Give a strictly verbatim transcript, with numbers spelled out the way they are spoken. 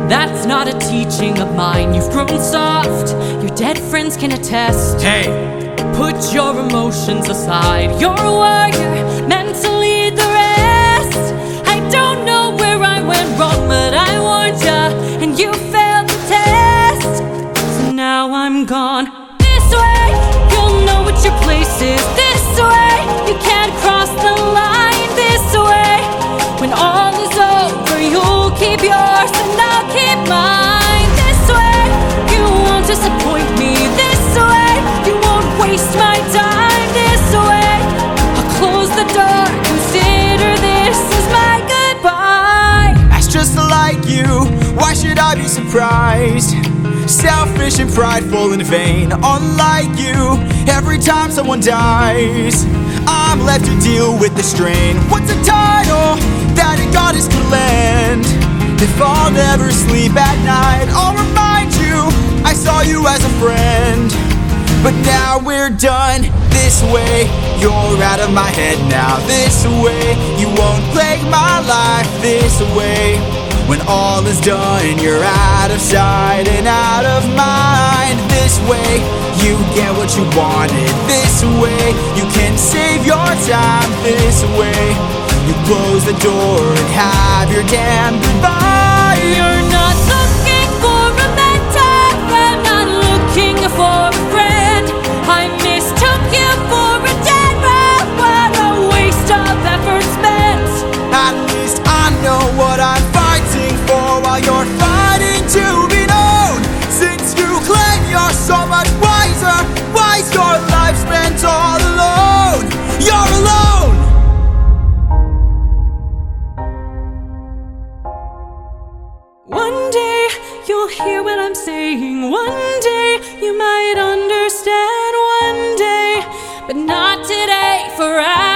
That's not a teaching of mine. You've grown soft, your dead friends can attest. Hey! Put your emotions aside. You're a warrior, meant to lead the rest. I don't know where I went wrong, but I warned ya, and you failed the test. So now I'm gone. This way, you'll know what your place is. This way, you can't cross the line. This way, when all is over, you'll keep yours and I'll keep mine. This way, you won't disappoint me. This way, you won't waste my time. This way, I'll close the door, consider this as my goodbye. That's just like you, why should I be surprised? Selfish and prideful and vain, unlike you. Every time someone dies, I'm left to deal with the strain. What's a title that a goddess could lend? If I'll never sleep at night, I'll remind you I saw you as a friend. But now we're done. This way, you're out of my head now. This way, you won't plague my life. This way, when all is done, you're out of sight and out of mind. This way, you get what you wanted. This way, you can save your time. This way, you close the door and have your damn goodbye. You're not looking for a mentor, I'm not looking for a friend. I mistook you for a dead man. What a waste of effort spent. At least I know what I'm fighting for, while you're fighting to be known. Since you claim you're so much wiser, why's your life spent all alone? You're alone! One day you'll hear what I'm saying. One day you might understand. One day, but not today, forever.